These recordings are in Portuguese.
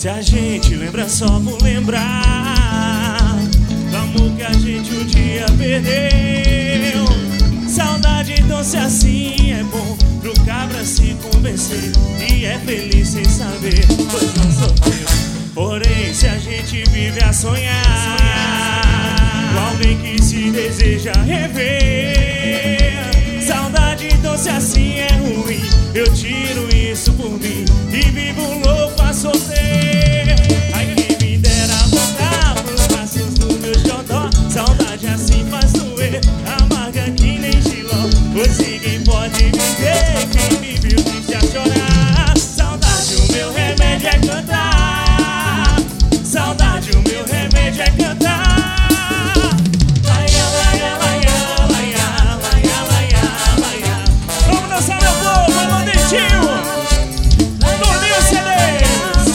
Se a gente lembra só por lembrar do amor que a gente um dia perdeu. Saudade, então se assim é bom pro cabra se convencer e é feliz sem saber, pois não sofreu. Porém, se a gente vive a sonhar com alguém que se deseja rever. Saudade, então se assim é ruim, eu tiro isso por mim e vivo louco a sofrer. Ai, quem me dera voltar pros braços do meu xodó. Saudade assim faz doer, amarga que nem giló. Pois ninguém pode viver, quem me viu triste a chorar. Saudade, o meu remédio é cantar. Saudade, o meu remédio é cantar. Vamos dançar, meu povo, alô Dentinho, Toninho CDs.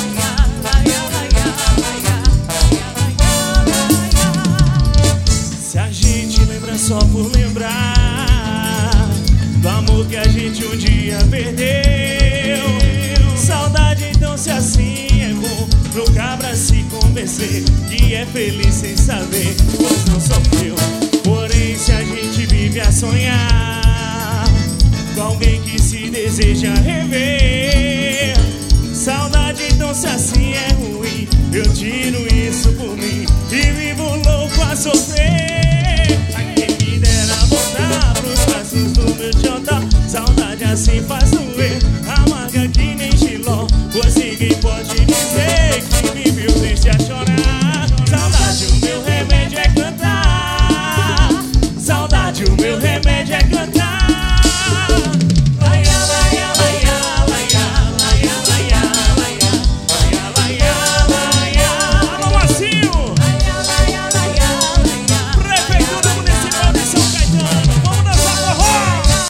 Se a gente lembra só por lembrar do amor que a gente um dia perdeu. Saudade, então se assim é bom pro cabra se convencer que é feliz sem saber, pois não sofreu. Porém, se a gente vive a sonhar com alguém que se deseja rever. Saudade, então se assim é ruim, eu tiro isso por mim e vivo louco a sofrer.